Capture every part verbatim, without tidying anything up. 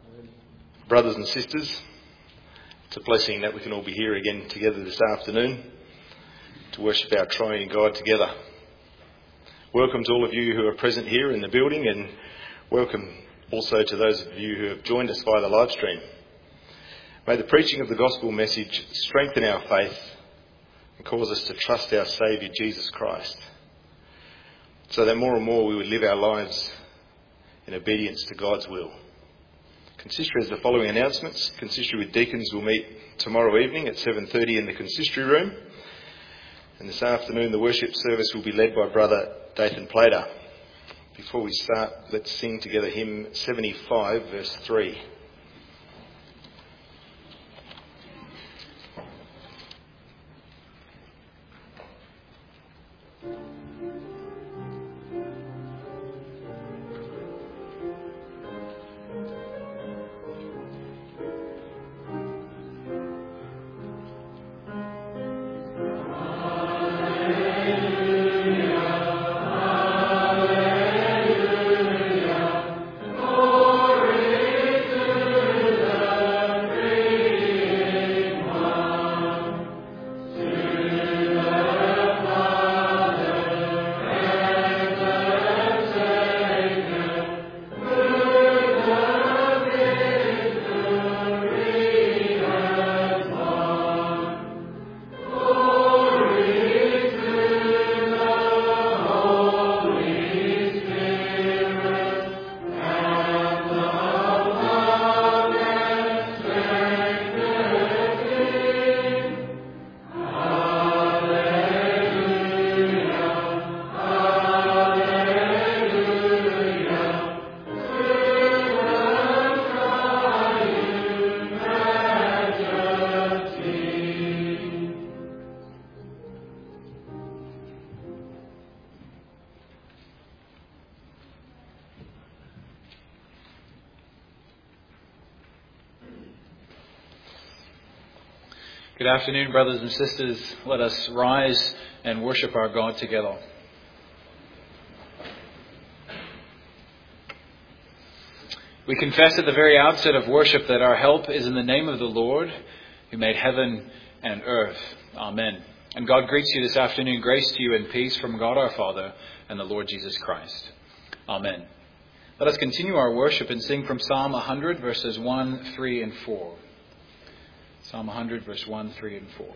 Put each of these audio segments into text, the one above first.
Brothers and sisters, it's a blessing that we can all be here again together this afternoon to worship our triune God together. Welcome to all of you who are present here in the building, and welcome also to those of you who have joined us via the live stream. May the preaching of the gospel message strengthen our faith and cause us to trust our Saviour Jesus Christ, so that more and more we would live our lives in obedience to God's will. Consistory has the following announcements. Consistory with deacons will meet tomorrow evening at seven thirty in the consistory room. And this afternoon the worship service will be led by Brother Dathan Plater. Before we start, let's sing together hymn seventy-five, verse three. Good afternoon, brothers and sisters. Let us rise and worship our God together. We confess at the very outset of worship that our help is in the name of the Lord, who made heaven and earth. Amen. And God greets you this afternoon. Grace to you and peace from God our Father and the Lord Jesus Christ. Amen. Let us continue our worship and sing from Psalm one hundred, verses one, three, and four. Psalm one hundred, verse one, three, and four.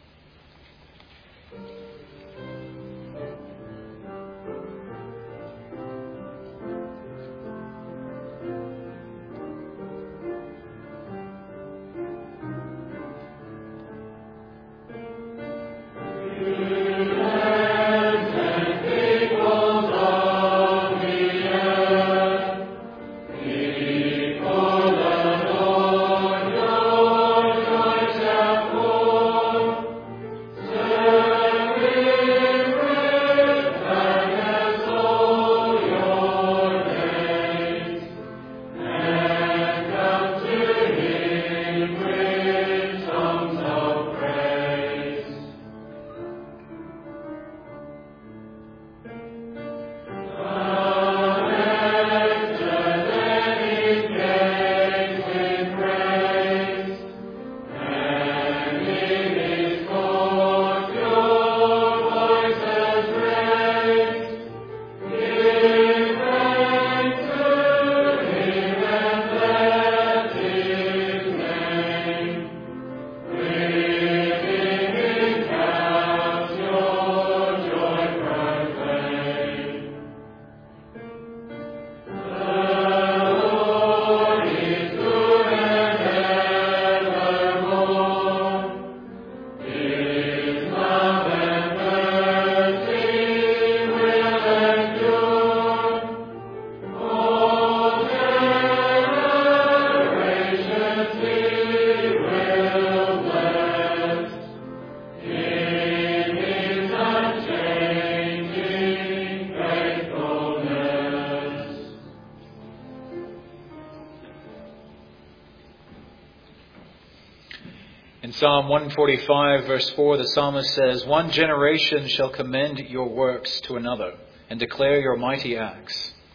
In Psalm one forty-five, verse four, the psalmist says, "One generation shall commend your works to another and declare your mighty acts.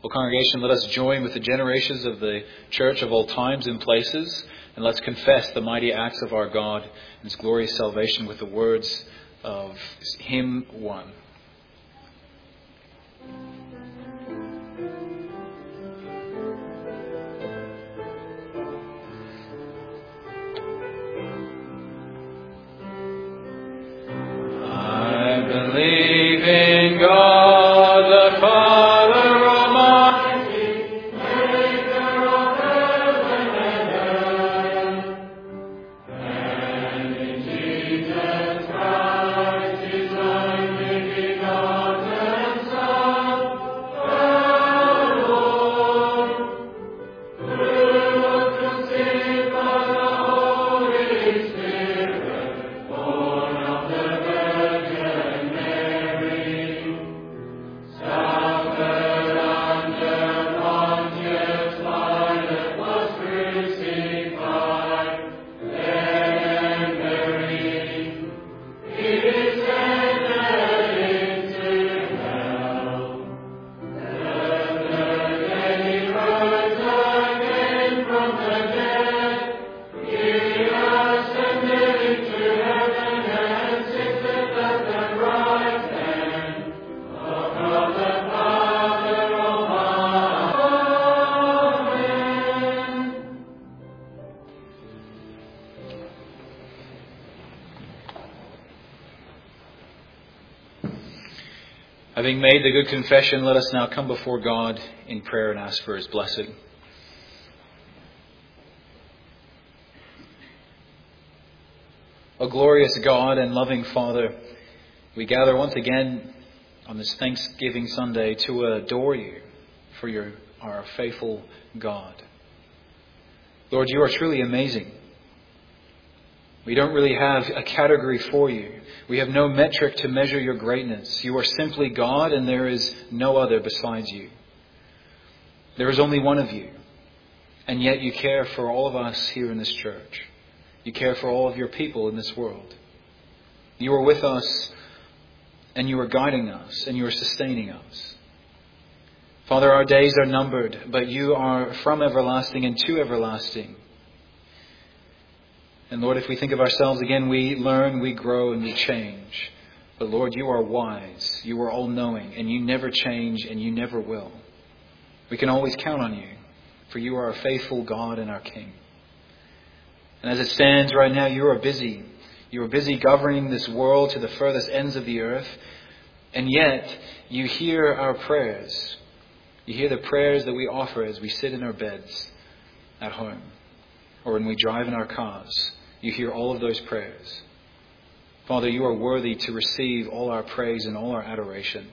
Well, congregation, let us join with the generations of the church of all times and places, and let's confess the mighty acts of our God and His glorious salvation with the words of Hymn one. I believe in God the Father Almighty, maker of heaven and earth, and in Jesus Christ, His only begotten Son, our Lord, who was conceived by the Holy Spirit, born of the Virgin Mary, suffered under Pontius Pilate, was crucified, dead and buried. He descended into hell. The third day He rose again from the dead. He ascended into heaven and sitteth at the right hand of God the Father Almighty. Amen. Having made the good confession, let us now come before God in prayer and ask for His blessing. O glorious God and loving Father, we gather once again on this Thanksgiving Sunday to adore You, for You are a faithful God. Lord, You are truly amazing. We don't really have a category for You. We have no metric to measure Your greatness. You are simply God, and there is no other besides You. There is only one of You, and yet You care for all of us here in this church. You care for all of Your people in this world. You are with us, and You are guiding us, and You are sustaining us. Father, our days are numbered, but You are from everlasting and to everlasting. And Lord, if we think of ourselves again, we learn, we grow, and we change. But Lord, You are wise, You are all-knowing, and You never change, and You never will. We can always count on You, for You are a faithful God and our King. And as it stands right now, You are busy. You are busy governing this world to the furthest ends of the earth. And yet, You hear our prayers. You hear the prayers that we offer as we sit in our beds at home, or when we drive in our cars. You hear all of those prayers. Father, You are worthy to receive all our praise and all our adoration.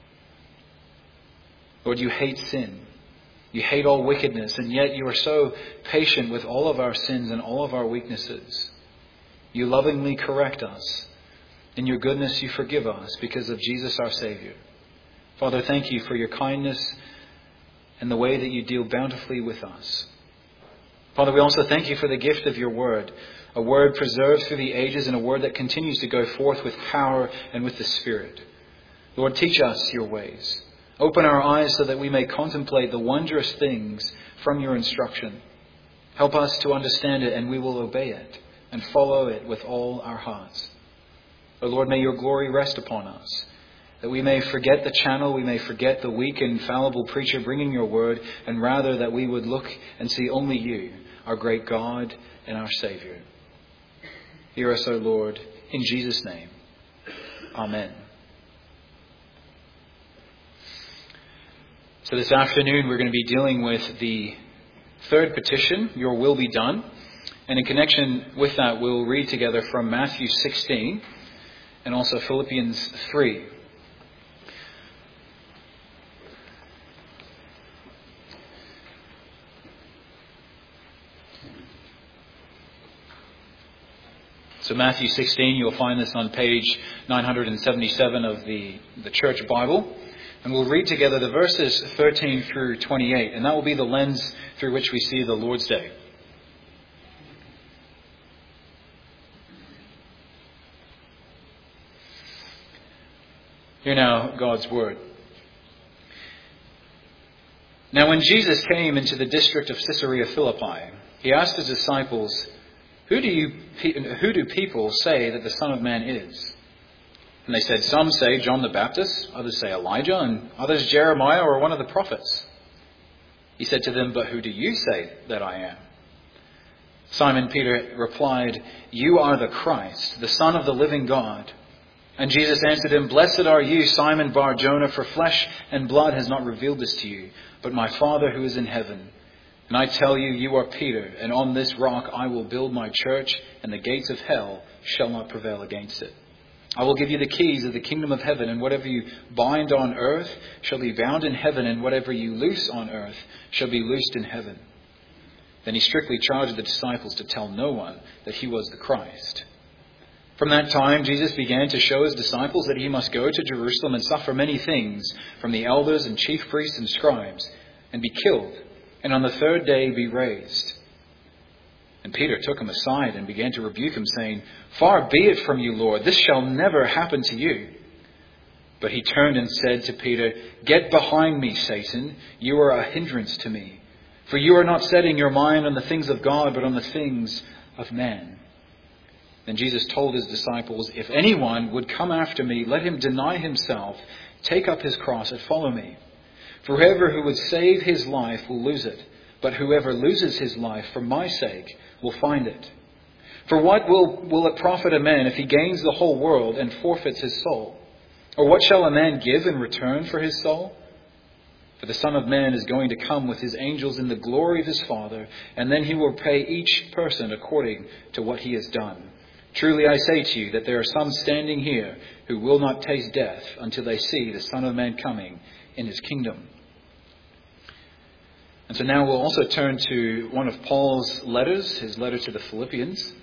Lord, You hate sin. You hate all wickedness, and yet You are so patient with all of our sins and all of our weaknesses. You lovingly correct us. In Your goodness, You forgive us because of Jesus our Savior. Father, thank You for Your kindness and the way that You deal bountifully with us. Father, we also thank You for the gift of Your word, a word preserved through the ages and a word that continues to go forth with power and with the Spirit. Lord, teach us Your ways. Open our eyes so that we may contemplate the wondrous things from Your instruction. Help us to understand it, and we will obey it and follow it with all our hearts. O Lord, may Your glory rest upon us, that we may forget the channel, we may forget the weak and fallible preacher bringing Your word, and rather that we would look and see only You, our great God and our Savior. Hear us, O Lord, in Jesus' name. Amen. So this afternoon we're going to be dealing with the third petition, Your will be done. And in connection with that, we'll read together from Matthew sixteen and also Philippians three. So Matthew sixteen, you'll find this on page nine seventy-seven of the, the church Bible. And we'll read together the verses thirteen through twenty-eight. And that will be the lens through which we see the Lord's Day. Hear now God's word. Now when Jesus came into the district of Caesarea Philippi, he asked his disciples, Who do you, who do people say that the Son of Man is? And they said, Some say John the Baptist, others say Elijah, and others Jeremiah or one of the prophets. He said to them, But who do you say that I am? Simon Peter replied, You are the Christ, the Son of the living God. And Jesus answered him, Blessed are you, Simon Bar-Jonah, for flesh and blood has not revealed this to you, but my Father who is in heaven. And I tell you, you are Peter, and on this rock I will build my church, and the gates of hell shall not prevail against it. I will give you the keys of the kingdom of heaven, and whatever you bind on earth shall be bound in heaven, and whatever you loose on earth shall be loosed in heaven. Then he strictly charged the disciples to tell no one that he was the Christ. From that time, Jesus began to show his disciples that he must go to Jerusalem and suffer many things from the elders and chief priests and scribes, and be killed, and on the third day be raised. And Peter took him aside and began to rebuke him, saying, Far be it from you, Lord, this shall never happen to you. But he turned and said to Peter, Get behind me, Satan, you are a hindrance to me. For you are not setting your mind on the things of God, but on the things of man. Then Jesus told his disciples, If anyone would come after me, let him deny himself, take up his cross and follow me. For whoever who would save his life will lose it, but whoever loses his life for my sake will find it. For what will, will it profit a man if he gains the whole world and forfeits his soul? Or what shall a man give in return for his soul? For the Son of Man is going to come with his angels in the glory of his Father, and then he will pay each person according to what he has done. Truly I say to you that there are some standing here who will not taste death until they see the Son of Man coming in his kingdom. And so now we'll also turn to one of Paul's letters, his letter to the Philippians.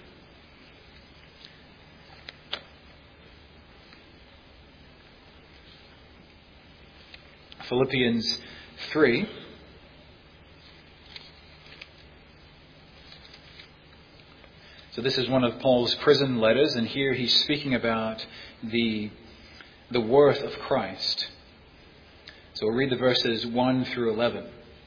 Philippians three. So this is one of Paul's prison letters, and here he's speaking about the, the worth of Christ. So we'll read the verses one through eleven.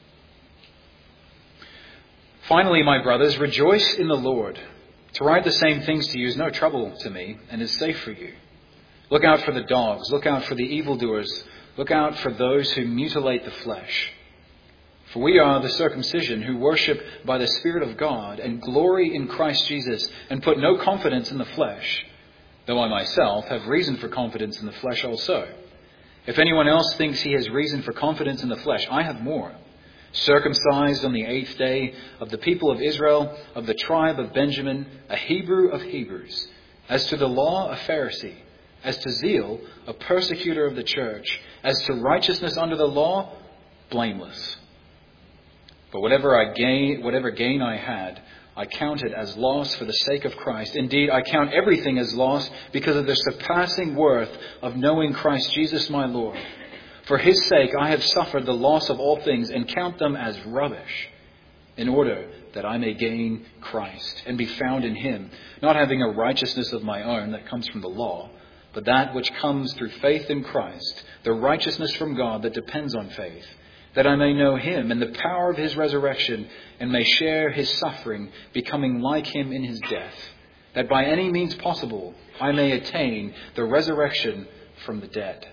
Finally, my brothers, rejoice in the Lord. To write the same things to you is no trouble to me and is safe for you. Look out for the dogs. Look out for the evildoers. Look out for those who mutilate the flesh. For we are the circumcision who worship by the Spirit of God and glory in Christ Jesus and put no confidence in the flesh, though I myself have reason for confidence in the flesh also. If anyone else thinks he has reason for confidence in the flesh, I have more. Circumcised on the eighth day, of the people of Israel, of the tribe of Benjamin, a Hebrew of Hebrews, as to the law, a Pharisee, as to zeal, a persecutor of the church, as to righteousness under the law, blameless. But whatever I gain, whatever gain I had, I counted as loss for the sake of Christ. Indeed, I count everything as loss because of the surpassing worth of knowing Christ Jesus my Lord. For his sake I have suffered the loss of all things and count them as rubbish, in order that I may gain Christ and be found in him, not having a righteousness of my own that comes from the law, but that which comes through faith in Christ, the righteousness from God that depends on faith, that I may know him and the power of his resurrection and may share his suffering, becoming like him in his death, that by any means possible I may attain the resurrection from the dead.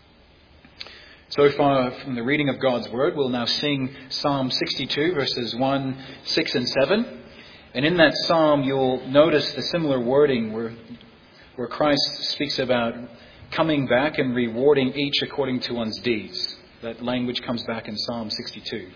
So far from the reading of God's Word, we'll now sing Psalm sixty-two, verses one, six and seven. And in that psalm, you'll notice the similar wording where, where Christ speaks about coming back and rewarding each according to one's deeds. That language comes back in Psalm sixty-two.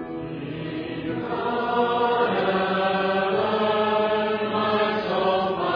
Oh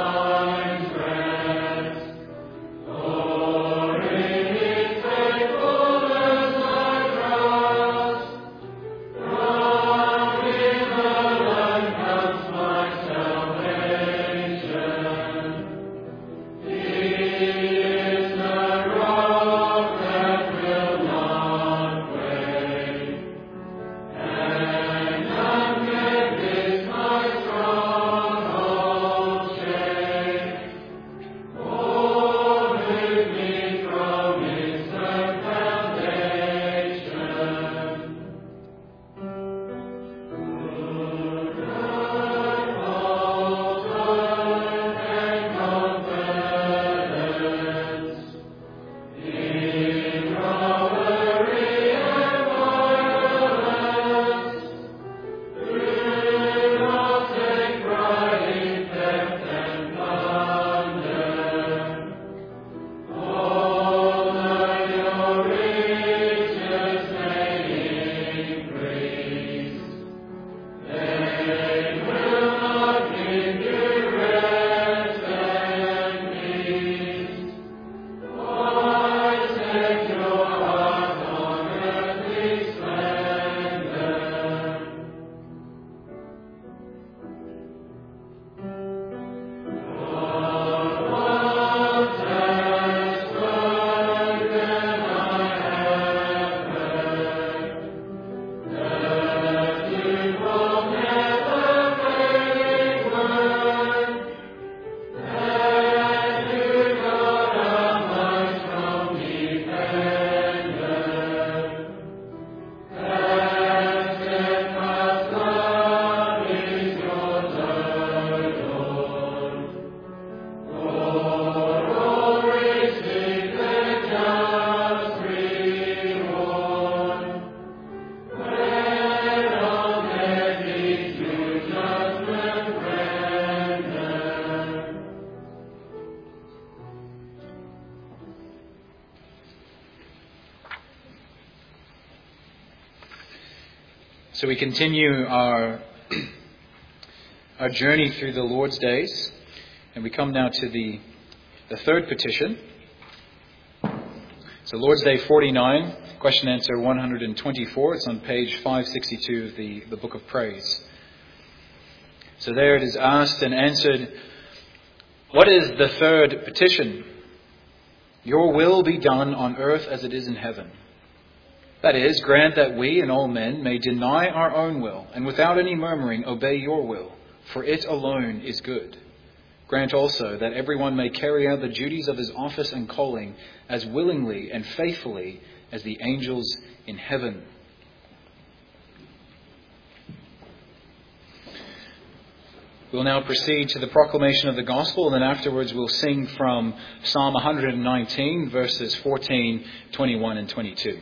So we continue our our journey through the Lord's days, and we come now to the the third petition. So Lord's Day forty-nine, question answer one hundred twenty-four. It's on page five sixty-two of the, the Book of Praise. So there it is asked and answered, what is the third petition? Your will be done on earth as it is in heaven. That is, grant that we and all men may deny our own will, and without any murmuring obey your will, for it alone is good. Grant also that everyone may carry out the duties of his office and calling as willingly and faithfully as the angels in heaven. We'll now proceed to the proclamation of the gospel, and then afterwards we'll sing from Psalm one hundred nineteen, verses fourteen, twenty-one, and twenty-two.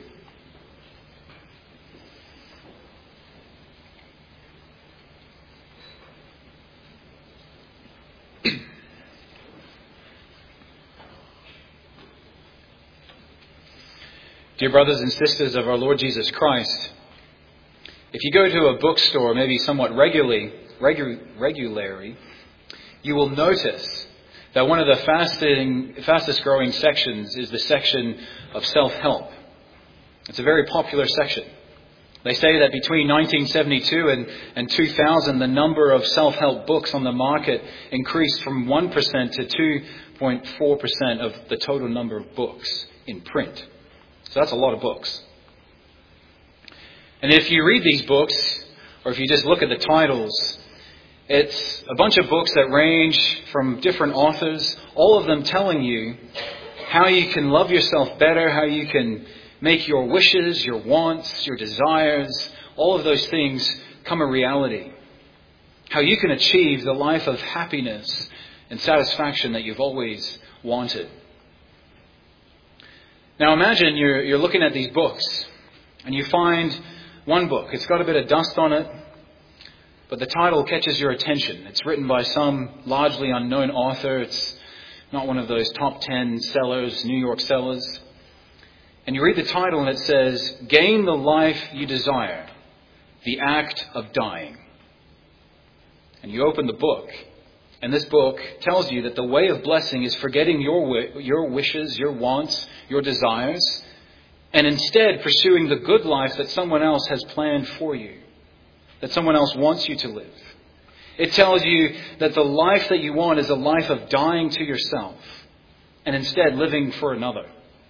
Dear brothers and sisters of our Lord Jesus Christ, if you go to a bookstore, maybe somewhat regularly, regu- regularly, you will notice that one of the fasting, fastest growing sections is the section of self-help. It's a very popular section. They say that between nineteen seventy-two and, and two thousand, the number of self-help books on the market increased from one percent to two point four percent of the total number of books in print. So that's a lot of books. And if you read these books, or if you just look at the titles, it's a bunch of books that range from different authors, all of them telling you how you can love yourself better, how you can make your wishes, your wants, your desires, all of those things come a reality. How you can achieve the life of happiness and satisfaction that you've always wanted. Now imagine you're, you're looking at these books and you find one book. It's got a bit of dust on it, but the title catches your attention. It's written by some largely unknown author. It's not one of those top ten sellers, New York sellers. And you read the title and it says, Gain the Life You Desire, The Act of Dying. And you open the book, and this book tells you that the way of blessing is forgetting your your wishes, your wants, your desires, and instead pursuing the good life that someone else has planned for you, that someone else wants you to live. It tells you that the life that you want is a life of dying to yourself and instead living for another.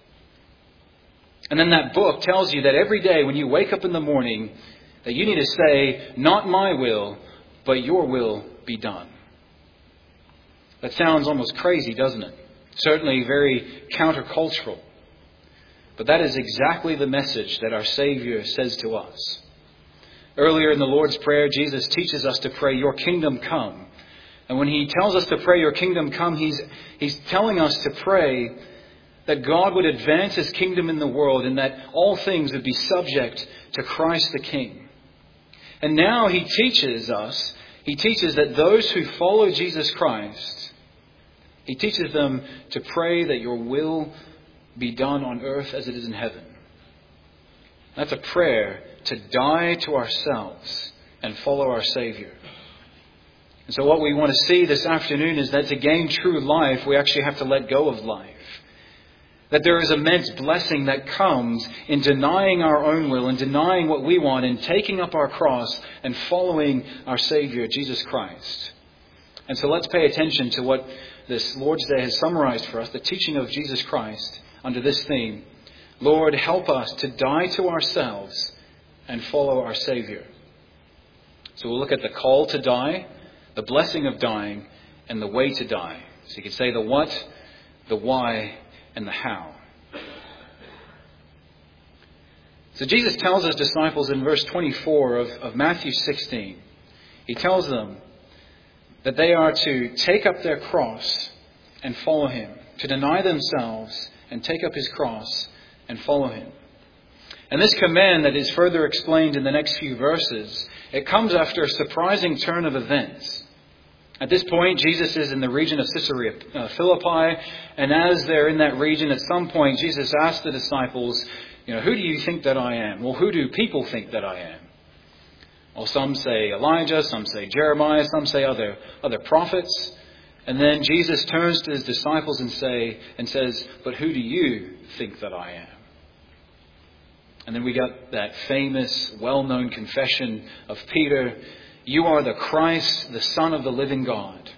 And then that book tells you that every day when you wake up in the morning, that you need to say, not my will, but your will be done. That sounds almost crazy, doesn't it? Certainly very countercultural. But that is exactly the message that our Savior says to us. Earlier in the Lord's Prayer, Jesus teaches us to pray, Your kingdom come. And when He tells us to pray, Your kingdom come, He's, he's telling us to pray that God would advance His kingdom in the world and that all things would be subject to Christ the King. And now He teaches us, He teaches that those who follow Jesus Christ, He teaches them to pray that your will be done on earth as it is in heaven. That's a prayer to die to ourselves and follow our Savior. And so what we want to see this afternoon is that to gain true life, we actually have to let go of life. That there is immense blessing that comes in denying our own will and denying what we want and taking up our cross and following our Savior, Jesus Christ. And so let's pay attention to what this Lord's Day has summarized for us, the teaching of Jesus Christ under this theme. Lord, help us to die to ourselves and follow our Savior. So we'll look at the call to die, the blessing of dying, and the way to die. So you could say the what, the why, and the how. So Jesus tells His disciples in verse twenty-four of, of Matthew sixteen, He tells them that they are to take up their cross and follow Him, to deny themselves and take up His cross and follow Him. And this command that is further explained in the next few verses, it comes after a surprising turn of events. At this point, Jesus is in the region of Caesarea uh, Philippi, and as they're in that region, at some point, Jesus asked the disciples, you know, who do you think that I am? Well, who do people think that I am? Well, some say Elijah, some say Jeremiah, some say other other prophets. And then Jesus turns to his disciples and say and says, "But who do you think that I am?" And then we got that famous, well-known confession of Peter, "You are the Christ, the Son of the living God.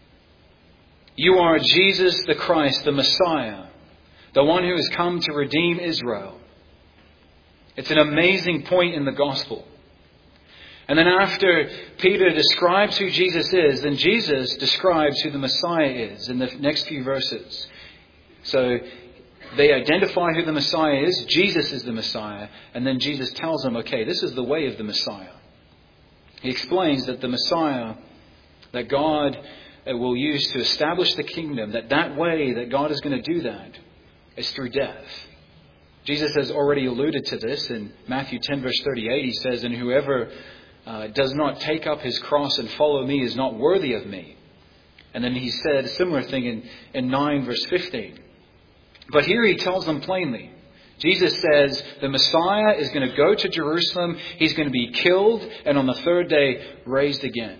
You are Jesus the Christ, the Messiah, the one who has come to redeem Israel." It's an amazing point in the gospel. And then after Peter describes who Jesus is, then Jesus describes who the Messiah is in the next few verses. So they identify who the Messiah is. Jesus is the Messiah. And then Jesus tells them, okay, this is the way of the Messiah. He explains that the Messiah that God will use to establish the kingdom, that that way that God is going to do that is through death. Jesus has already alluded to this in Matthew ten verse thirty-eight. He says, "And whoever uh, does not take up his cross and follow me is not worthy of me." And then he said a similar thing in, in nine verse fifteen. But here he tells them plainly. Jesus says the Messiah is going to go to Jerusalem. He's going to be killed and on the third day raised again.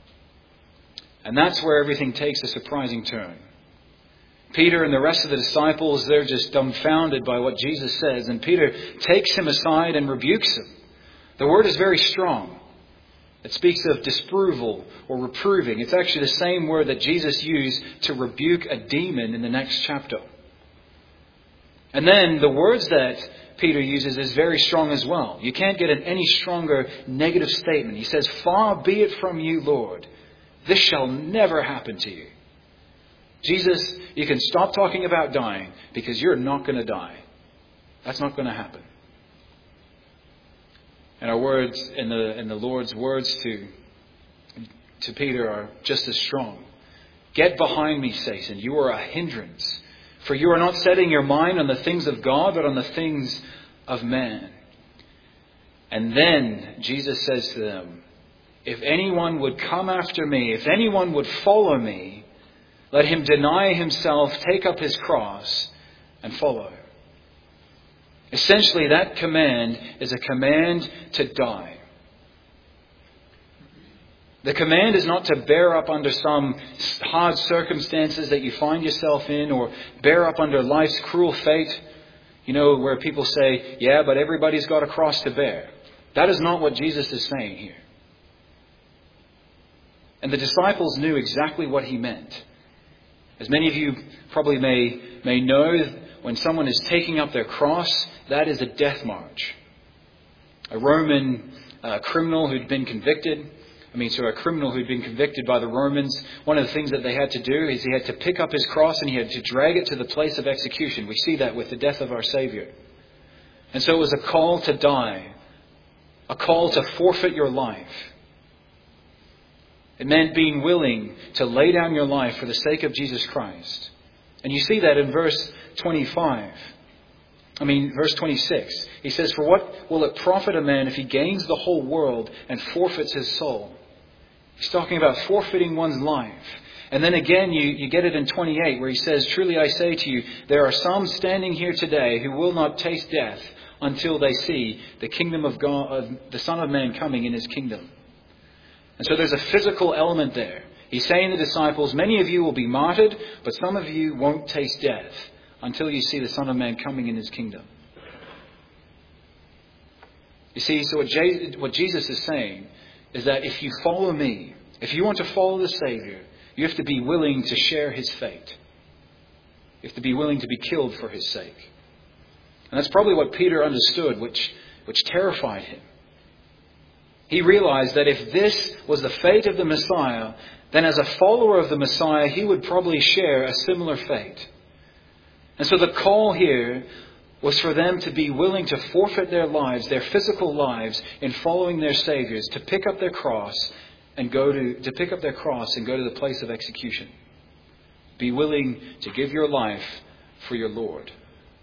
And that's where everything takes a surprising turn. Peter and the rest of the disciples, they're just dumbfounded by what Jesus says. And Peter takes him aside and rebukes him. The word is very strong. It speaks of disapproval or reproving. It's actually the same word that Jesus used to rebuke a demon in the next chapter. And then the words that Peter uses is very strong as well. You can't get an any stronger negative statement. He says, "Far be it from you, Lord. This shall never happen to you." Jesus, you can stop talking about dying because you're not going to die. That's not going to happen. And our words and the and the Lord's words to to Peter are just as strong. "Get behind me, Satan. You are a hindrance. For you are not setting your mind on the things of God, but on the things of man." And then Jesus says to them, "If anyone would come after me, if anyone would follow me, let him deny himself, take up his cross, and follow." Essentially, that command is a command to die. The command is not to bear up under some hard circumstances that you find yourself in, or bear up under life's cruel fate. You know, where people say, "Yeah, but everybody's got a cross to bear." That is not what Jesus is saying here. And the disciples knew exactly what he meant. As many of you probably may, may know, when someone is taking up their cross, that is a death march. A Roman uh, criminal who'd been convicted, I mean, so a criminal who'd been convicted by the Romans, one of the things that they had to do is he had to pick up his cross and he had to drag it to the place of execution. We see that with the death of our Savior. And so it was a call to die, a call to forfeit your life. It meant being willing to lay down your life for the sake of Jesus Christ. And you see that in verse twenty-five. I mean, verse twenty-six. He says, "For what will it profit a man if he gains the whole world and forfeits his soul?" He's talking about forfeiting one's life. And then again, you, you get it in twenty-eight, where he says, "Truly I say to you, there are some standing here today who will not taste death until they see the kingdom of God, of the Son of Man coming in his kingdom." And so there's a physical element there. He's saying to the disciples, many of you will be martyred, but some of you won't taste death until you see the Son of Man coming in his kingdom. You see, so what, Je- what Jesus is saying is that if you follow me, if you want to follow the Savior, you have to be willing to share his fate. You have to be willing to be killed for his sake. And that's probably what Peter understood, which, which terrified him. He realized that if this was the fate of the Messiah, then as a follower of the Messiah, he would probably share a similar fate. And so the call here was for them to be willing to forfeit their lives, their physical lives, in following their Saviors, to pick up their cross and go to, to pick up their cross and go to the place of execution. Be willing to give your life for your Lord.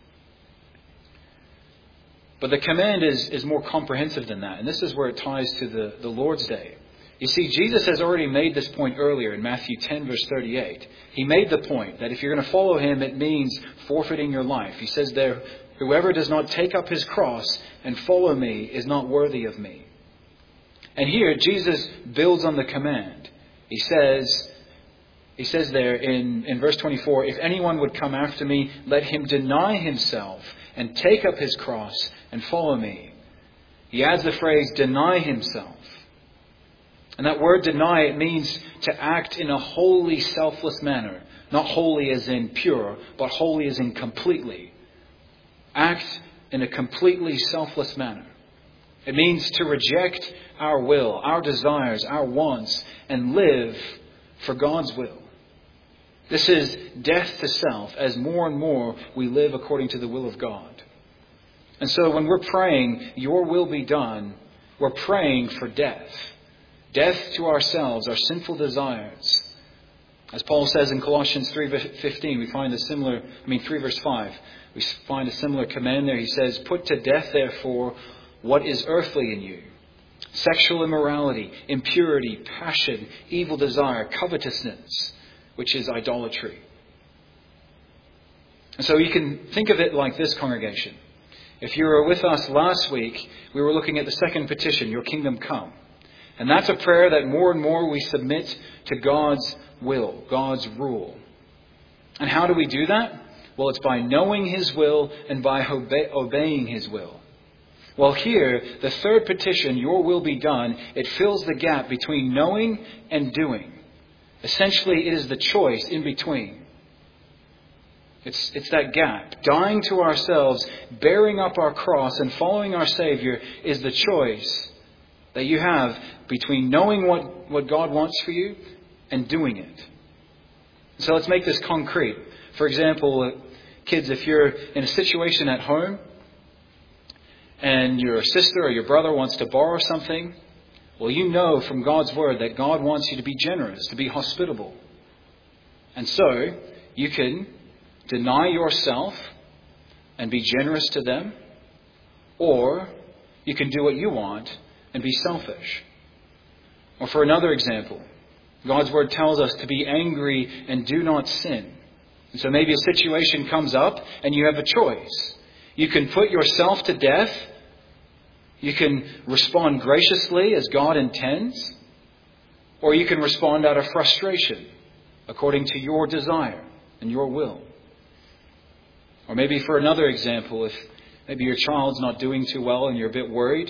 But the command is, is more comprehensive than that. And this is where it ties to the, the Lord's Day. You see, Jesus has already made this point earlier in Matthew ten, verse thirty-eight. He made the point that if you're going to follow him, it means forfeiting your life. He says there, "Whoever does not take up his cross and follow me is not worthy of me." And here, Jesus builds on the command. He says, he says there in, in verse twenty-four, if anyone would come after me, let him deny himself and take up his cross and follow me. He adds the phrase, deny himself. And that word deny, it means to act in a wholly selfless manner. Not holy as in pure, but holy as in completely. Act in a completely selfless manner. It means to reject our will, our desires, our wants, and live for God's will. This is death to self as more and more we live according to the will of God. And so when we're praying, your will be done, we're praying for death. Death to ourselves, our sinful desires. As Paul says in Colossians three fifteen, we find a similar, I mean three verse five, we find a similar command there. He says, put to death therefore what is earthly in you. Sexual immorality, impurity, passion, evil desire, covetousness, which is idolatry. And so you can think of it like this, congregation. If you were with us last week, we were looking at the second petition, your kingdom come. And that's a prayer that more and more we submit to God's will, God's rule. And how do we do that? Well, it's by knowing His will and by obe- obeying His will. Well, here, the third petition, your will be done, it fills the gap between knowing and doing. Essentially, it is the choice in between. It's, it's that gap. Dying to ourselves, bearing up our cross and following our Savior is the choice that you have between knowing what, what God wants for you and doing it. So let's make this concrete. For example, kids, if you're in a situation at home and your sister or your brother wants to borrow something, well, you know from God's Word that God wants you to be generous, to be hospitable. And so you can deny yourself and be generous to them, or you can do what you want and be selfish. Or for another example, God's Word tells us to be angry and do not sin. And so maybe a situation comes up and you have a choice. You can put yourself to death. You can respond graciously as God intends. Or you can respond out of frustration according to your desire and your will. Or maybe for another example, if maybe your child's not doing too well and you're a bit worried,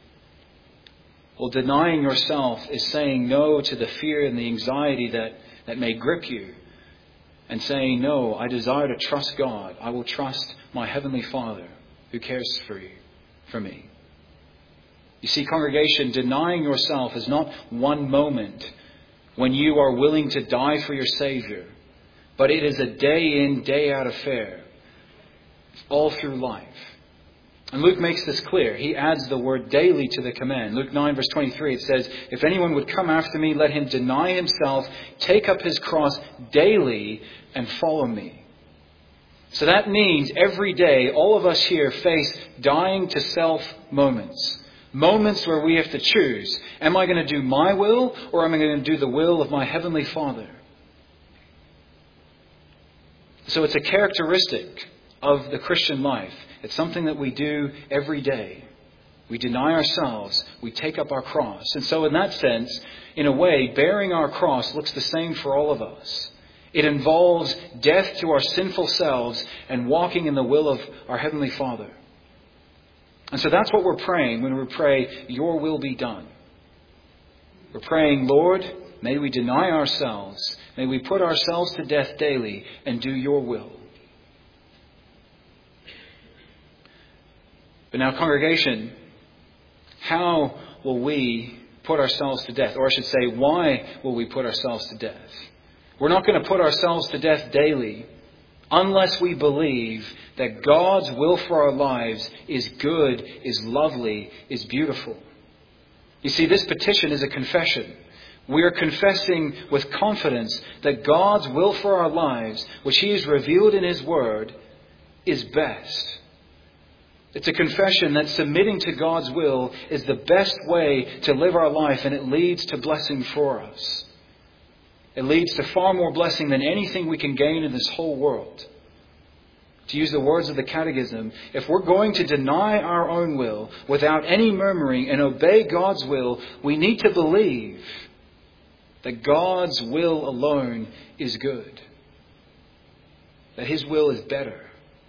well, denying yourself is saying no to the fear and the anxiety that, that may grip you. And saying, no, I desire to trust God. I will trust my Heavenly Father who cares for you, for me. You see, congregation, denying yourself is not one moment when you are willing to die for your Savior. But it is a day in, day out affair. All through life. And Luke makes this clear. He adds the word daily to the command. Luke nine verse twenty-three, it says, if anyone would come after me, let him deny himself, take up his cross daily and follow me. So that means every day, all of us here face dying to self moments. Moments where we have to choose. Am I going to do my will or am I going to do the will of my Heavenly Father? So it's a characteristic of the Christian life. It's something that we do every day. We deny ourselves. We take up our cross. And so in that sense, in a way, bearing our cross looks the same for all of us. It involves death to our sinful selves and walking in the will of our Heavenly Father. And so that's what we're praying when we pray, your will be done. We're praying, Lord, may we deny ourselves. May we put ourselves to death daily and do your will. But now, congregation, how will we put ourselves to death? Or I should say, why will we put ourselves to death? We're not going to put ourselves to death daily unless we believe that God's will for our lives is good, is lovely, is beautiful. You see, this petition is a confession. We are confessing with confidence that God's will for our lives, which He has revealed in His Word, is best. It's a confession that submitting to God's will is the best way to live our life, and it leads to blessing for us. It leads to far more blessing than anything we can gain in this whole world. To use the words of the Catechism, if we're going to deny our own will without any murmuring and obey God's will, we need to believe that God's will alone is good. That His will is better.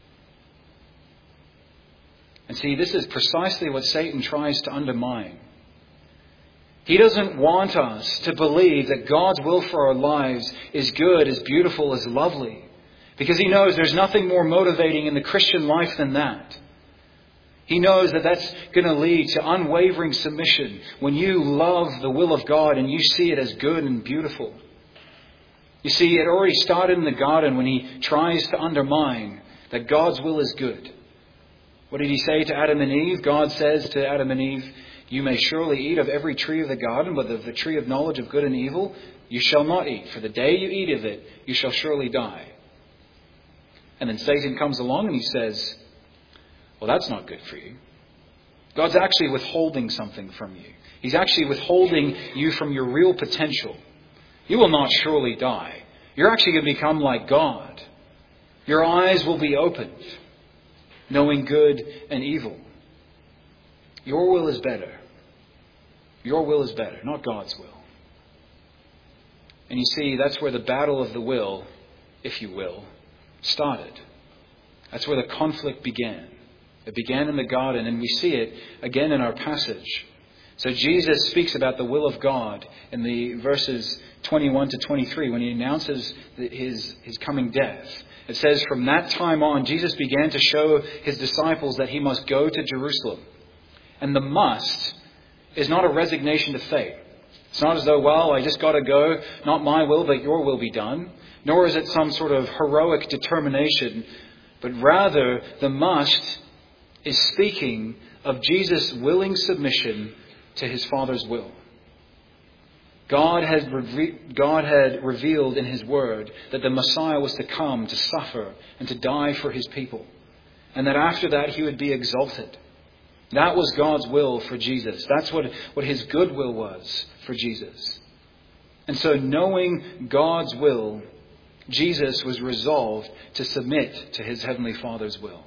And see, this is precisely what Satan tries to undermine. He doesn't want us to believe that God's will for our lives is good, is beautiful, is lovely. Because He knows there's nothing more motivating in the Christian life than that. He knows that that's going to lead to unwavering submission when you love the will of God and you see it as good and beautiful. You see, it already started in the garden when He tries to undermine that God's will is good. What did He say to Adam and Eve? God says to Adam and Eve, "You may surely eat of every tree of the garden, but of the tree of knowledge of good and evil you shall not eat. For the day you eat of it, you shall surely die." And then Satan comes along and he says, well, that's not good for you. God's actually withholding something from you. He's actually withholding you from your real potential. You will not surely die. You're actually going to become like God. Your eyes will be opened, knowing good and evil. Your will is better. Your will is better, not God's will. And you see, that's where the battle of the will, if you will, started. That's where the conflict began. It began in the garden, and we see it again in our passage. So Jesus speaks about the will of God in the verses twenty-one to twenty-three when He announces his, his coming death. It says, from that time on, Jesus began to show His disciples that He must go to Jerusalem. And the must is not a resignation to fate. It's not as though, well, I just got to go, not my will, but your will be done. Nor is it some sort of heroic determination, but rather the must is speaking of Jesus' willing submission to His Father's will. God had, reve- God had revealed in His Word that the Messiah was to come to suffer and to die for His people. And that after that He would be exalted. That was God's will for Jesus. That's what, what His good will was for Jesus. And so knowing God's will, Jesus was resolved to submit to His Heavenly Father's will.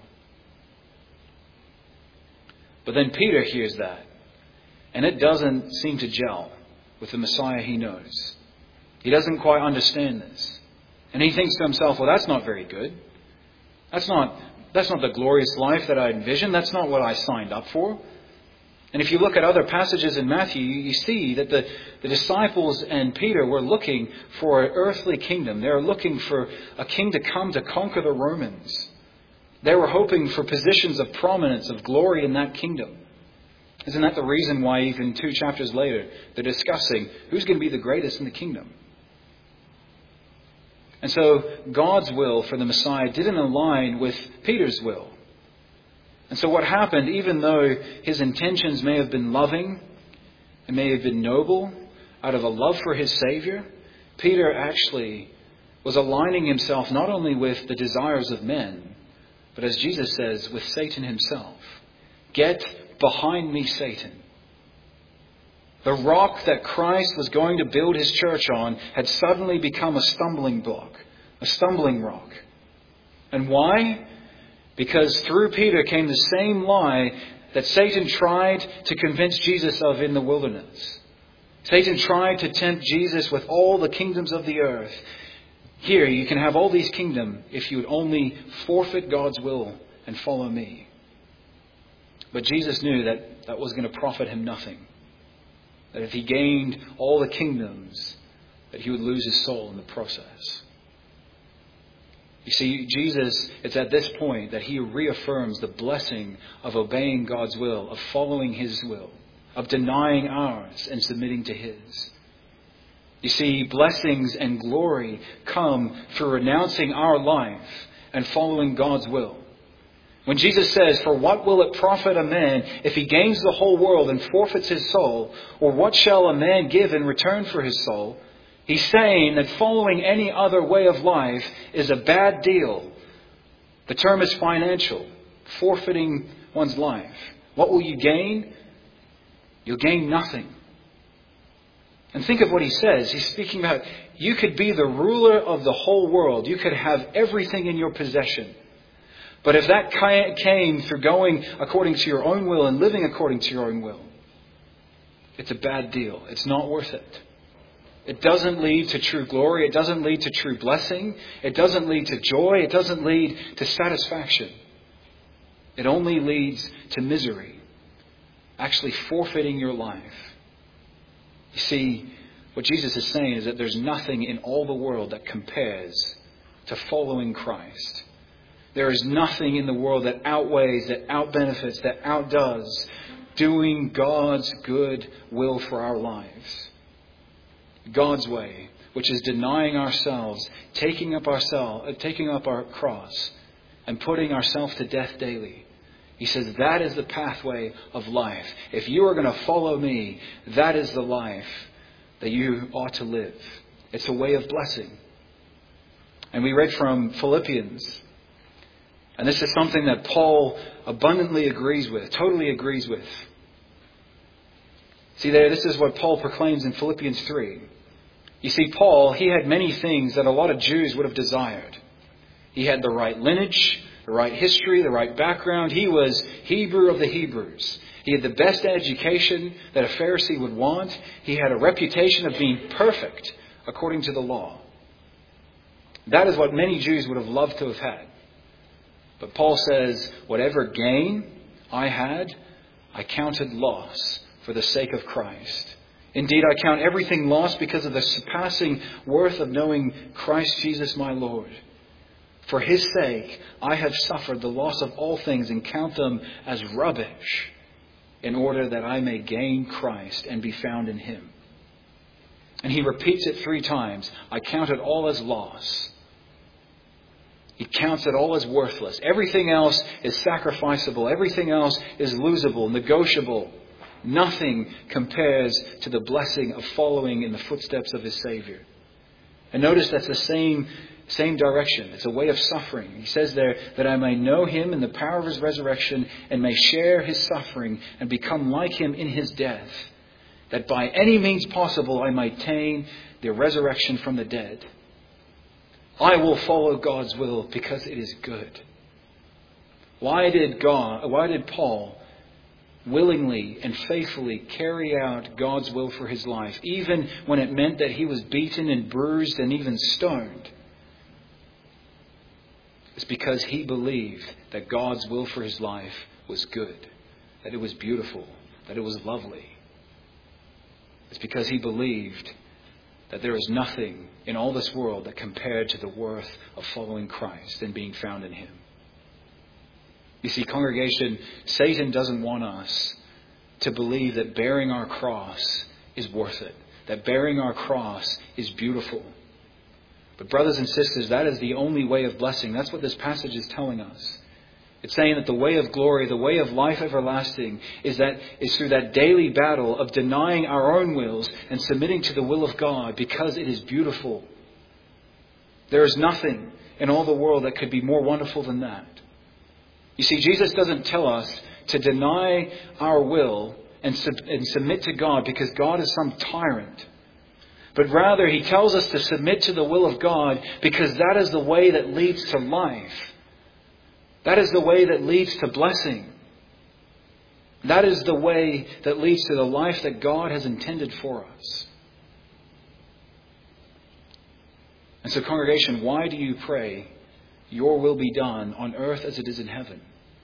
But then Peter hears that, and it doesn't seem to gel with the Messiah he knows. He doesn't quite understand this. And he thinks to himself, well, that's not very good. That's not, that's not the glorious life that I envisioned. That's not what I signed up for. And if you look at other passages in Matthew, you see that the, the disciples and Peter were looking for an earthly kingdom. They were looking for a king to come to conquer the Romans. They were hoping for positions of prominence, of glory in that kingdom. Isn't that the reason why even two chapters later they're discussing who's going to be the greatest in the kingdom? And so God's will for the Messiah didn't align with Peter's will. And so what happened, even though his intentions may have been loving and may have been noble out of a love for his Savior, Peter actually was aligning himself not only with the desires of men, but as Jesus says, with Satan himself. Get behind me, Satan. The rock that Christ was going to build His church on had suddenly become a stumbling block, a stumbling rock. And why? Because through Peter came the same lie that Satan tried to convince Jesus of in the wilderness. Satan tried to tempt Jesus with all the kingdoms of the earth. Here, you can have all these kingdoms if you would only forfeit God's will and follow me. But Jesus knew that that was going to profit him nothing. That if he gained all the kingdoms, that he would lose his soul in the process. You see, Jesus, it's at this point that He reaffirms the blessing of obeying God's will, of following His will, of denying ours and submitting to His. You see, blessings and glory come through renouncing our life and following God's will. When Jesus says, for what will it profit a man if he gains the whole world and forfeits his soul? Or what shall a man give in return for his soul? He's saying that following any other way of life is a bad deal. The term is financial, forfeiting one's life. What will you gain? You'll gain nothing. And think of what He says. He's speaking about you could be the ruler of the whole world. You could have everything in your possession. But if that came through going according to your own will and living according to your own will, it's a bad deal. It's not worth it. It doesn't lead to true glory. It doesn't lead to true blessing. It doesn't lead to joy. It doesn't lead to satisfaction. It only leads to misery, actually forfeiting your life. You see, what Jesus is saying is that there's nothing in all the world that compares to following Christ. There is nothing in the world that outweighs, that outbenefits, that outdoes doing God's good will for our lives. God's way, which is denying ourselves, taking up ourselves, uh, taking up our cross, and putting ourselves to death daily. He says that is the pathway of life. If you are going to follow me, that is the life that you ought to live. It's a way of blessing. And we read from Philippians. And this is something that Paul abundantly agrees with, totally agrees with. See there, this is what Paul proclaims in Philippians three. You see, Paul, he had many things that a lot of Jews would have desired. He had the right lineage, the right history, the right background. He was Hebrew of the Hebrews. He had the best education that a Pharisee would want. He had a reputation of being perfect according to the law. That is what many Jews would have loved to have had. But Paul says, whatever gain I had, I counted loss for the sake of Christ. Indeed, I count everything lost because of the surpassing worth of knowing Christ Jesus my Lord. For His sake, I have suffered the loss of all things and count them as rubbish, in order that I may gain Christ and be found in Him. And he repeats it three times. I count it all as loss. He counts it all as worthless. Everything else is sacrificable. Everything else is losable, negotiable. Nothing compares to the blessing of following in the footsteps of his Savior. And notice that's the same, same direction. It's a way of suffering. He says there that I may know Him in the power of His resurrection and may share His suffering and become like Him in His death, that by any means possible I might attain the resurrection from the dead. I will follow God's will because it is good. Why did God, why did Paul willingly and faithfully carry out God's will for his life, even when it meant that he was beaten and bruised and even stoned? It's because he believed that God's will for his life was good, that it was beautiful, that it was lovely. It's because he believed that there is nothing in all this world that compared to the worth of following Christ and being found in Him. You see, congregation, Satan doesn't want us to believe that bearing our cross is worth it, that bearing our cross is beautiful. But brothers and sisters, that is the only way of blessing. That's what this passage is telling us. It's saying that the way of glory, the way of life everlasting, is that is through that daily battle of denying our own wills and submitting to the will of God because it is beautiful. There is nothing in all the world that could be more wonderful than that. You see, Jesus doesn't tell us to deny our will and, sub- and submit to God because God is some tyrant. But rather, He tells us to submit to the will of God because that is the way that leads to life. That is the way that leads to blessing. That is the way that leads to the life that God has intended for us. And so, congregation, why do you pray, your will be done on earth as it is in heaven?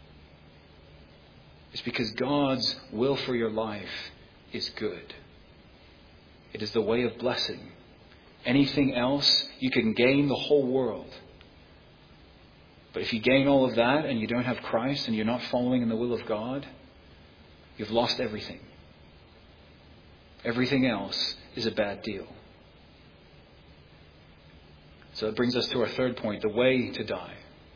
It's because God's will for your life is good. It is the way of blessing. Anything else, you can gain the whole world. But if you gain all of that and you don't have Christ and you're not following in the will of God, you've lost everything. Everything else is a bad deal. So it brings us to our third point, the way to die.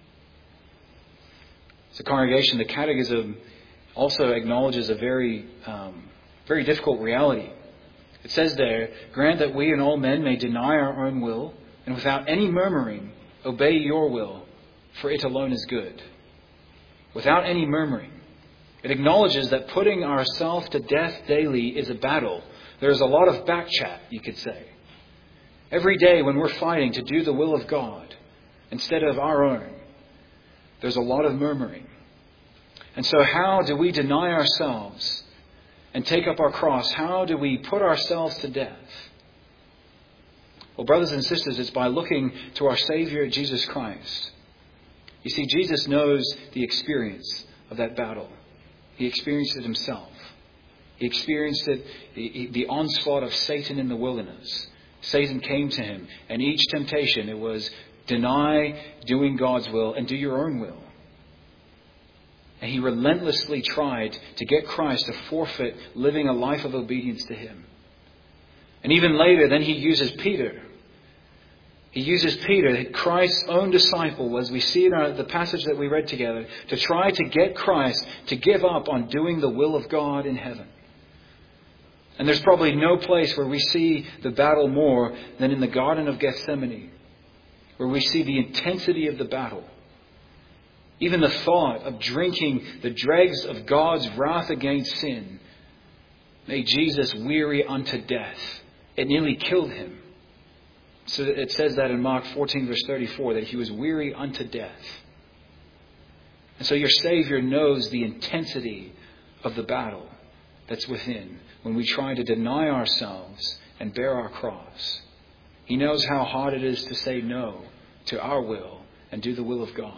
So congregation, the Catechism also acknowledges a very, um, very difficult reality. It says there, grant that we and all men may deny our own will and without any murmuring obey your will, for it alone is good. Without any murmuring. It acknowledges that putting ourselves to death daily is a battle. There's a lot of back chat, you could say. Every day when we're fighting to do the will of God instead of our own, there's a lot of murmuring. And so how do we deny ourselves and take up our cross? How do we put ourselves to death? Well, brothers and sisters, it's by looking to our Savior, Jesus Christ. You see, Jesus knows the experience of that battle. He experienced it himself. He experienced it, the, the onslaught of Satan in the wilderness. Satan came to him, and each temptation, it was deny doing God's will and do your own will. And he relentlessly tried to get Christ to forfeit living a life of obedience to him. And even later, then he uses Peter. He uses Peter, Christ's own disciple, as we see in our, the passage that we read together, to try to get Christ to give up on doing the will of God in heaven. And there's probably no place where we see the battle more than in the Garden of Gethsemane, where we see the intensity of the battle. Even the thought of drinking the dregs of God's wrath against sin made Jesus weary unto death. It nearly killed him. So it says that in Mark fourteen, verse thirty-four, that he was weary unto death. And so your Savior knows the intensity of the battle that's within when we try to deny ourselves and bear our cross. He knows how hard it is to say no to our will and do the will of God.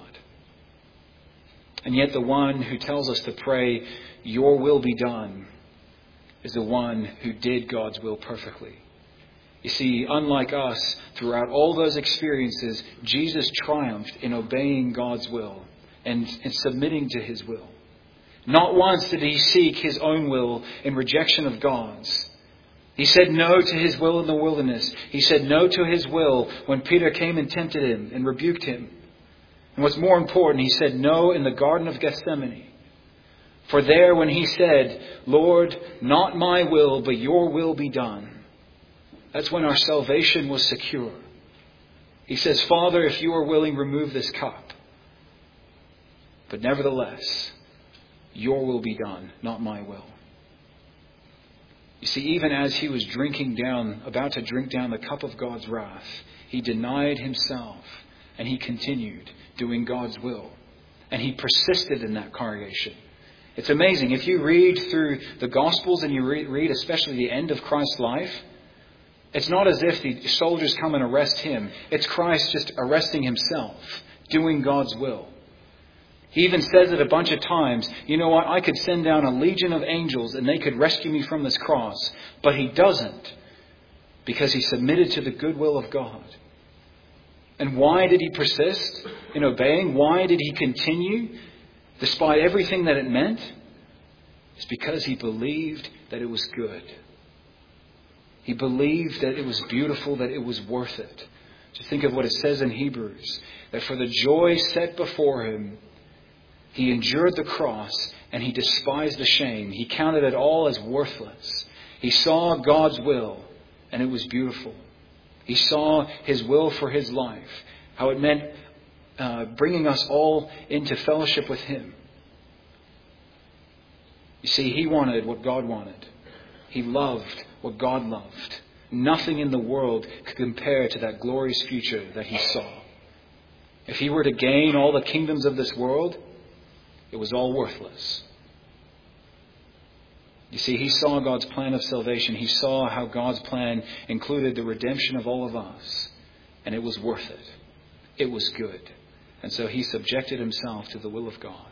And yet the one who tells us to pray, your will be done, is the one who did God's will perfectly. You see, unlike us, throughout all those experiences, Jesus triumphed in obeying God's will and, and submitting to his will. Not once did he seek his own will in rejection of God's. He said no to his will in the wilderness. He said no to his will when Peter came and tempted him and rebuked him. And what's more important, he said no in the Garden of Gethsemane. For there, when he said, Lord, not my will, but your will be done, that's when our salvation was secure. He says, Father, if you are willing, remove this cup. But nevertheless, your will be done, not my will. You see, even as he was drinking down, about to drink down the cup of God's wrath, he denied himself and he continued doing God's will. And he persisted in that congregation. It's amazing. If you read through the Gospels and you read especially the end of Christ's life, it's not as if the soldiers come and arrest him. It's Christ just arresting himself, doing God's will. He even says it a bunch of times. You know what? I could send down a legion of angels and they could rescue me from this cross. But he doesn't, because he submitted to the good will of God. And why did he persist in obeying? Why did he continue despite everything that it meant? It's because he believed that it was good. He believed that it was beautiful, that it was worth it. Just think of what it says in Hebrews, that for the joy set before him, he endured the cross and he despised the shame. He counted it all as worthless. He saw God's will and it was beautiful. He saw his will for his life, how it meant uh, bringing us all into fellowship with him. You see, he wanted what God wanted. He loved what God loved. Nothing in the world could compare to that glorious future that he saw. If he were to gain all the kingdoms of this world, it was all worthless. You see, he saw God's plan of salvation. He saw how God's plan included the redemption of all of us. And it was worth it. It was good. And so he subjected himself to the will of God.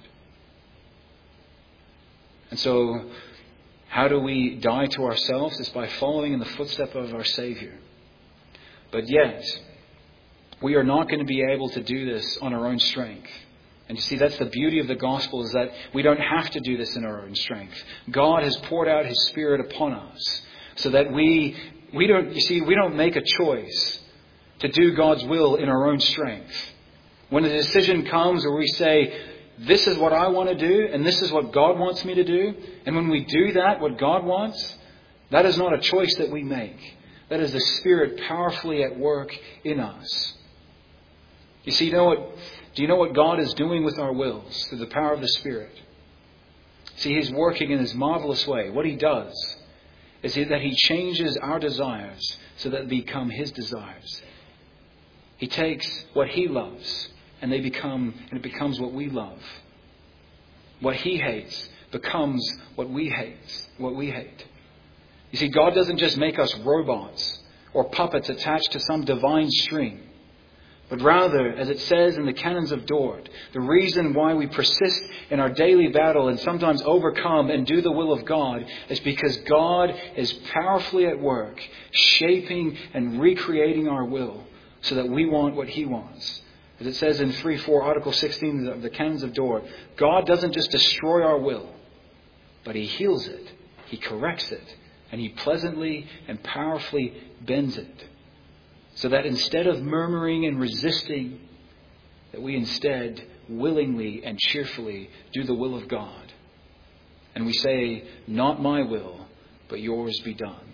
And so, how do we die to ourselves? It's by following in the footsteps of our Savior. But yet, we are not going to be able to do this on our own strength. And you see, that's the beauty of the gospel, is that we don't have to do this in our own strength. God has poured out his Spirit upon us so that we, we don't, you see, we don't make a choice to do God's will in our own strength. When a decision comes where we say, this is what I want to do and this is what God wants me to do, and when we do that, what God wants, that is not a choice that we make. That is the Spirit powerfully at work in us. You see, you know what? Do you know what God is doing with our wills through the power of the Spirit? See, he's working in his marvelous way. What he does is that he changes our desires so that they become his desires. He takes what he loves and they become, and it becomes what we love. What He hates becomes what we hate, what we hate. You see, God doesn't just make us robots or puppets attached to some divine string. But rather, as it says in the Canons of Dort, the reason why we persist in our daily battle and sometimes overcome and do the will of God is because God is powerfully at work, shaping and recreating our will so that we want what He wants. As it says in three four, Article sixteen of the Canons of Dort, God doesn't just destroy our will, but He heals it, He corrects it, and He pleasantly and powerfully bends it. So that instead of murmuring and resisting, that we instead willingly and cheerfully do the will of God. And we say, not my will, but yours be done.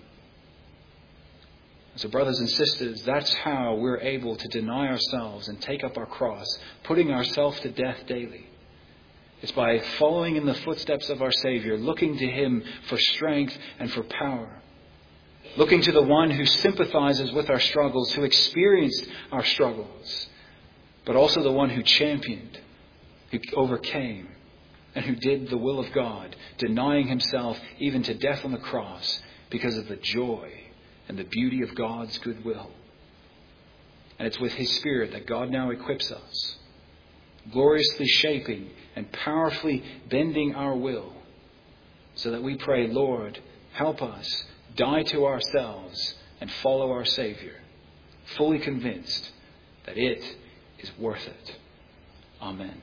So brothers and sisters, that's how we're able to deny ourselves and take up our cross, putting ourselves to death daily. It's by following in the footsteps of our Savior, looking to Him for strength and for power. Looking to the one who sympathizes with our struggles, who experienced our struggles, but also the one who championed, who overcame, and who did the will of God, denying Himself even to death on the cross because of the joy and the beauty of God's goodwill. And it's with His Spirit that God now equips us, gloriously shaping and powerfully bending our will, so that we pray, Lord, help us die to ourselves and follow our Savior, fully convinced that it is worth it. Amen.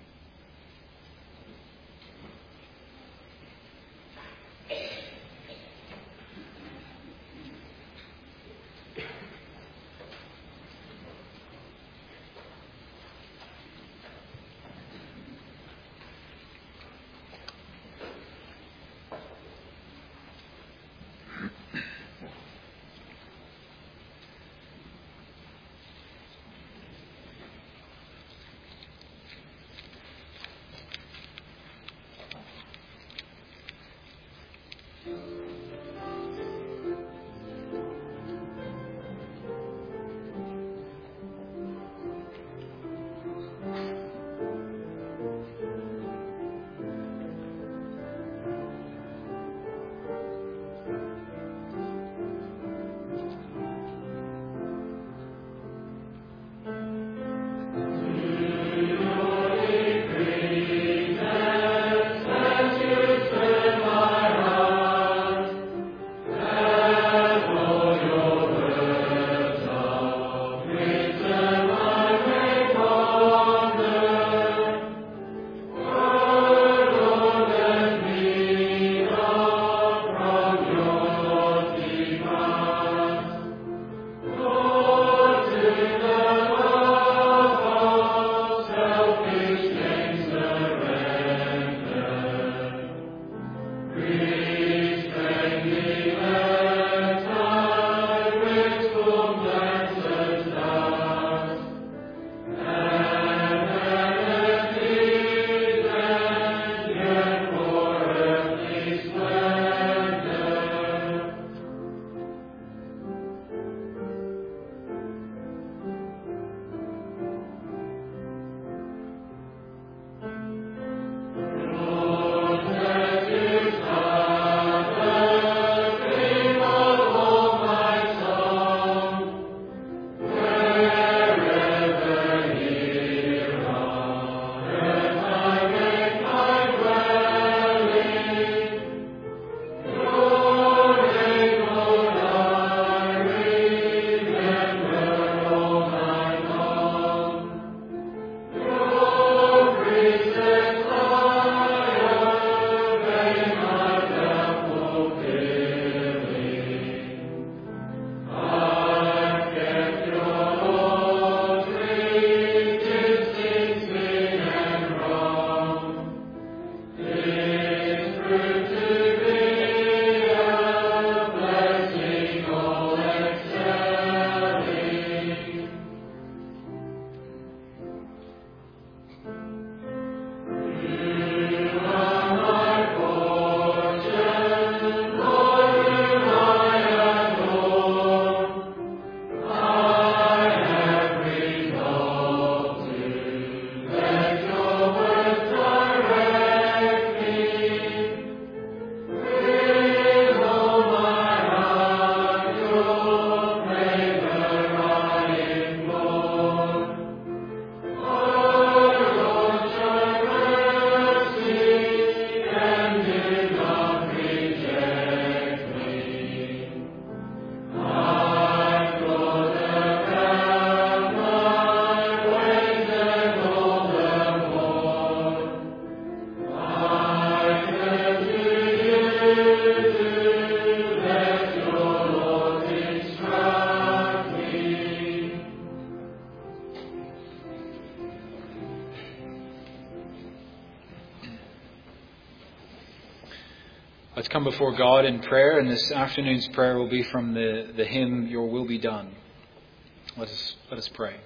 Let's come before God in prayer, and this afternoon's prayer will be from the, the hymn, Your Will Be Done. Let us, let us pray.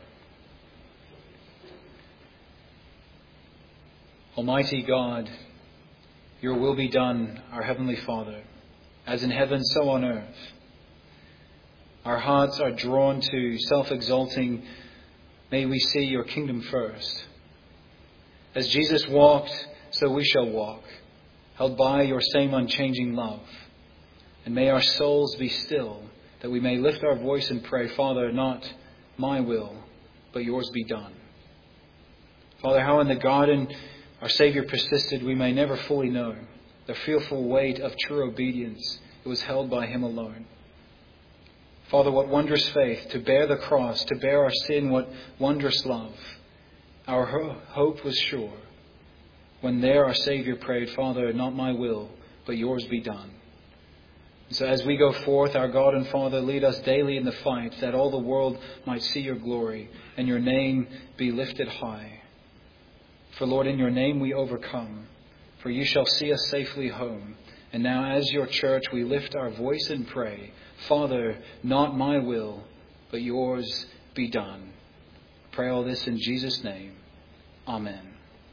Almighty God, Your will be done, our Heavenly Father, as in heaven, so on earth. Our hearts are drawn to self-exalting. May we see Your kingdom first. As Jesus walked, so we shall walk, held by Your same unchanging love. And may our souls be still, that we may lift our voice and pray, Father, not my will, but Yours be done. Father, how in the garden our Savior persisted, we may never fully know. The fearful weight of true obedience, it was held by Him alone. Father, what wondrous faith to bear the cross, to bear our sin, what wondrous love. Our ho- hope was sure. When there our Savior prayed, Father, not my will, but Yours be done. And so as we go forth, our God and Father, lead us daily in the fight, that all the world might see Your glory and Your name be lifted high. For Lord, in Your name we overcome, for You shall see us safely home. And now as Your church we lift our voice and pray, Father, not my will, but Yours be done. Pray all this in Jesus' name. Amen.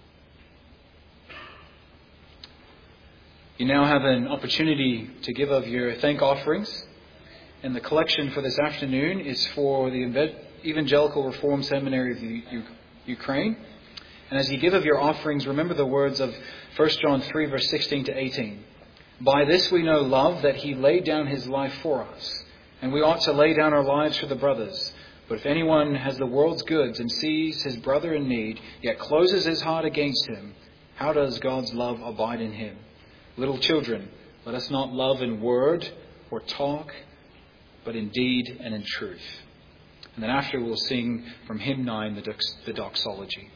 You now have an opportunity to give of your thank offerings. And the collection for this afternoon is for the Evangelical Reformed Seminary of U- U- Ukraine. And as you give of your offerings, remember the words of First John three, verse sixteen to eighteen. By this we know love, that He laid down His life for us. And we ought to lay down our lives for the brothers. But if anyone has the world's goods and sees his brother in need, yet closes his heart against him, how does God's love abide in him? Little children, let us not love in word or talk, but in deed and in truth. And then after we'll sing from hymn nine, the, dox- the doxology.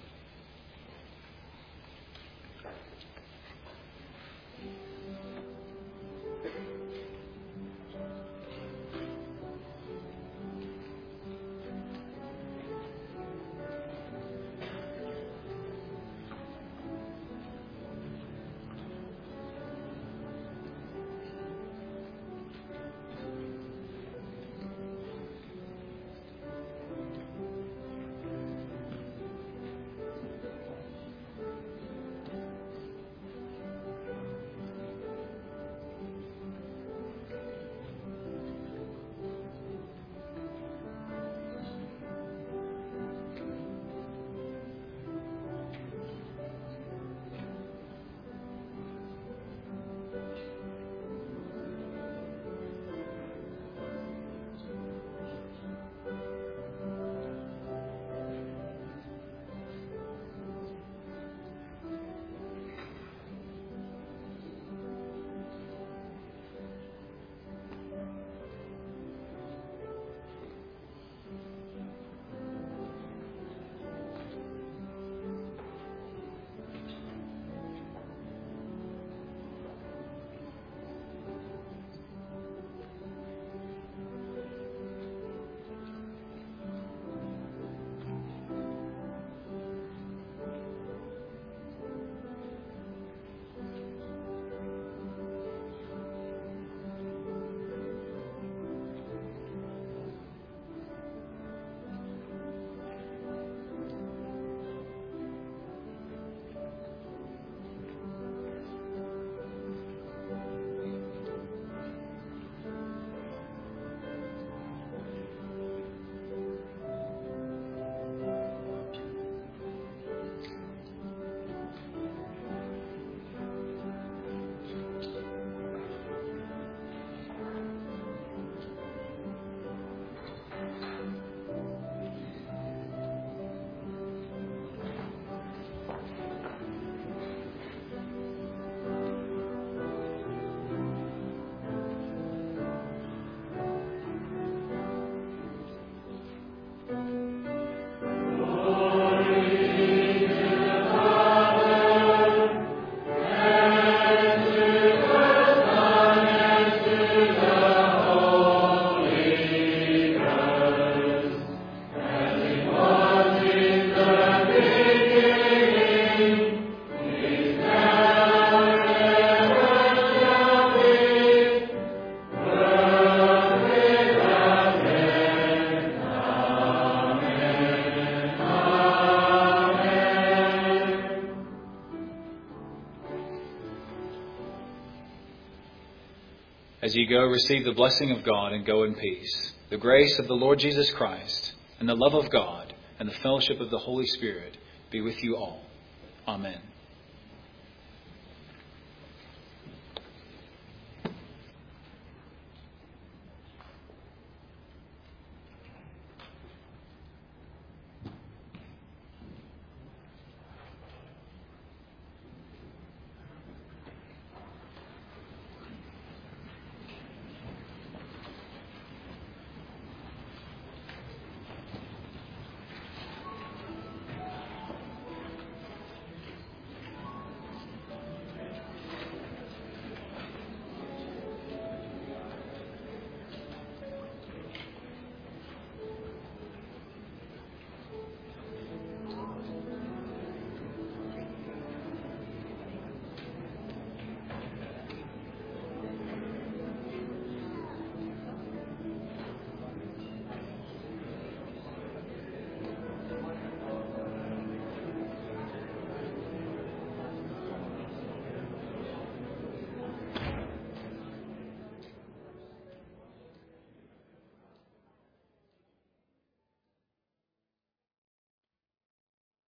As you go, receive the blessing of God and go in peace. The grace of the Lord Jesus Christ and the love of God and the fellowship of the Holy Spirit be with you all. Amen.